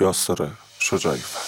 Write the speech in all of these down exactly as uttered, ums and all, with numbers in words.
یاسر شجاعی فر.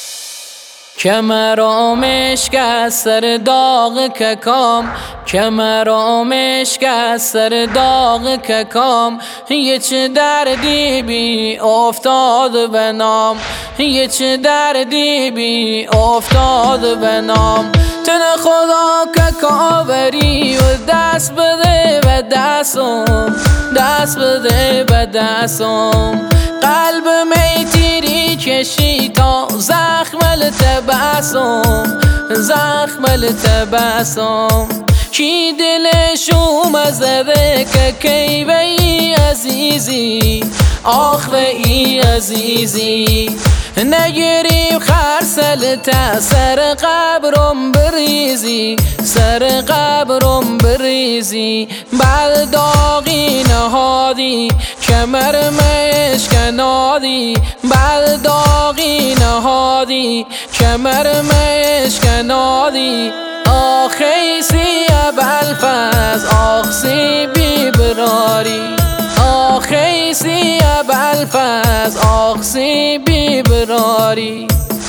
کمرامش که سر داغ ککام، کمرامش که سر داغ ککام، یه چه دردی بی افتاد به نام، یه چه دردی بی افتاد به نام. تن خدا ککاوری و دست بده به دستم، دست بده به دستم. قلب میتیری کشی تا زخم التبسم، زخم التبسم. کی دلشو مزده که کی وی عزیزی، آخ وی عزیزی. نگیریم خرسلت سر قبرم بریزی، سر قبرم بریزی. بعد داغی نهادی کمر مشکنادی، بعد داغی نهادی کمر مشکنادی. آخی سی ابوالفضل آخسی بی براری، آخی سی ابوالفضل آخسی بی براری.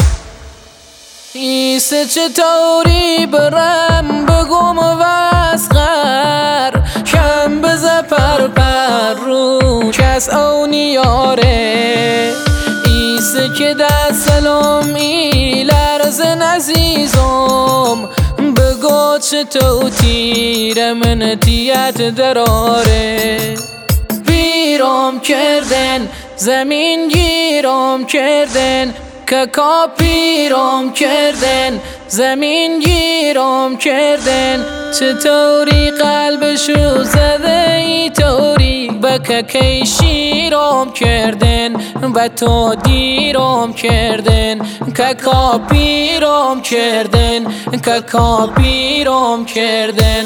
ایسه چطوری برم بگم و اسقر، کم بزه پر پر رو کس اونیاره. ایسه که دست سلام ای لرزن عزیزم، بگو چطور تیر منتیت دراره. ویرام کردن زمین گیرام کردن، ککا پیرام کردن زمین گیرام کردن. چطوری قلبشو زده ای طوری، با ککی شیرام کردن و تو دیرام کردن. ککا پیرام کردن، ککا پیرام کردن.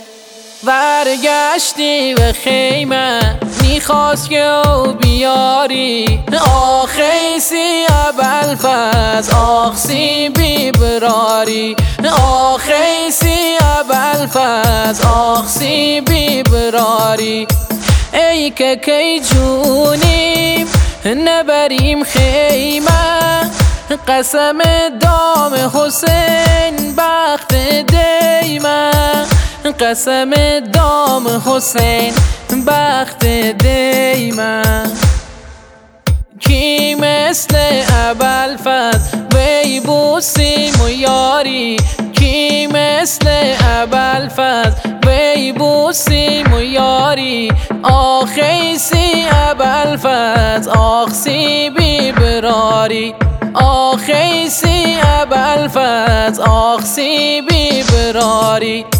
برگشتی به خیمه میخواست که او بیاری، آخی سی ابوالفضل آخسی بی براری، آخی سی ابوالفضل آخسی بی براری. ای که کی جونیم نبریم خیمه، قسم دام حسین بخت دیمه، قسم دام حسین بخت دیمه. کی مثل ابوالفضل وی بوسیم و یاری، کی مثل ابوالفضل وی بوسیم و یاری. آخی سی ابوالفضل آخسی بی براری، آخی سی ابوالفضل آخسی بی براری.